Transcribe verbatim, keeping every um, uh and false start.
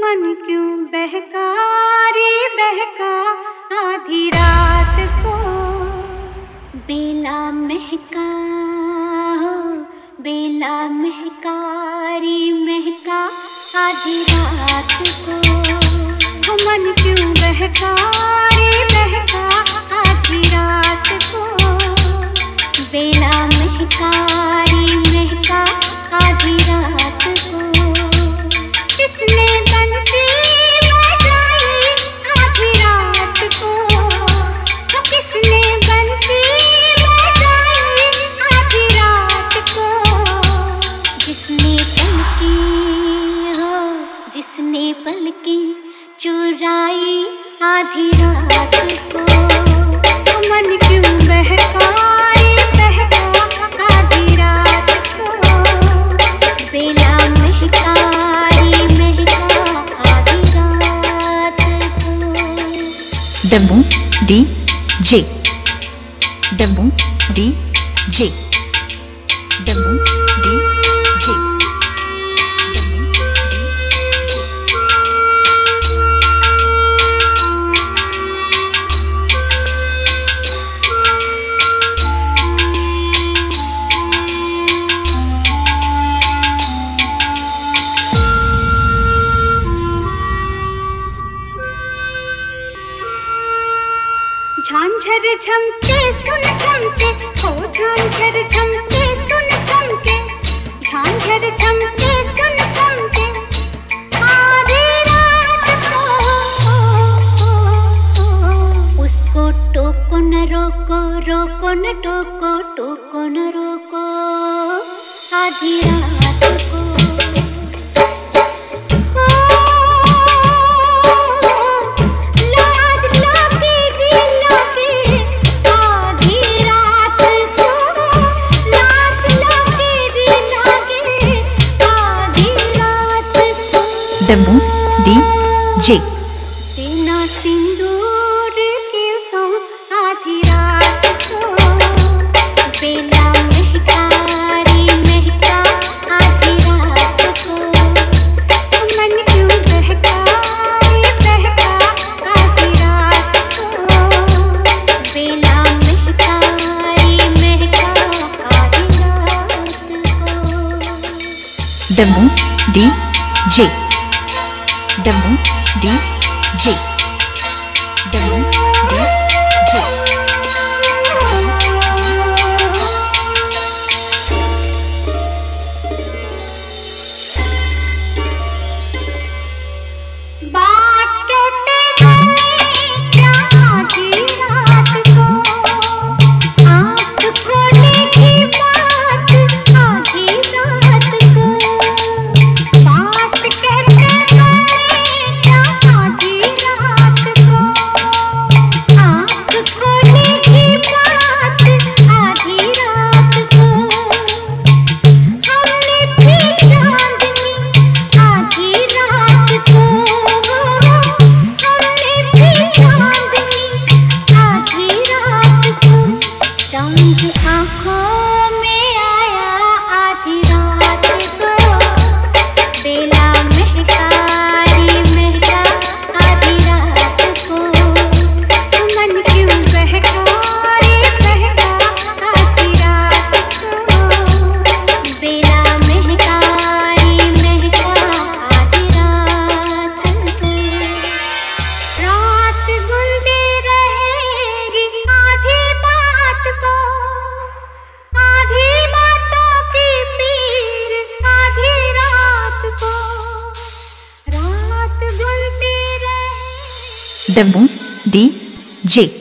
मन क्यों बहका रे बहका आधी रात को। बेला महका हो बेला महका रे महका आधी रात को। मन क्यों बहका रे बहका आधी रात को। बेला महका रे महका आधी रात को। किसने बंसी बजाई आधी रात को। किसने बंसी बजाई आधी रात को। जिसने पलकी हो जिसने पलकी चुराई आधी रात को। मन क्यों बहका रे बहका आधी रात को। बेला महका रे महका आधी रात को। Dambu D J Dambu D J Dambu D J झांझर झमके सुन झमके हो झांझर झमके सुन झमके। झांझर झमके सुन झमके आधी रात को। उसको टोको न रोको रोको न टोको टोको न रोको आधी रात को। डम्बू डी जे बिना सिंदूर के तो आधी रात को। बेला महका रे महका आधी रात को। मन क्यों बहका रे बहका आधी रात को। बेला महका रे महका आधी रात को। Dambu D J Dambu D J Dambu D J बात कहते हैं क्या आधी रात को। आँख खोलेगी बात आधी रात को। बात कहते हैं क्या आधी रात को। आँख खोलेगी बात आधी रात को। हमने भी चांदनी आधी रात को। हमने भी चांदनी आधी रात को। चांद आँखों में आया आधी रात को। बेला महका रे महका आधी रात को। मन क्यों बहका रे बहका आधी रात को। बेला महका रे महका आधी रात को। रात गुंदे रहेगी आधी बात को। आधी बातों की पीर आधी रात को। रात गुंदे रहे। डम्बू डी जे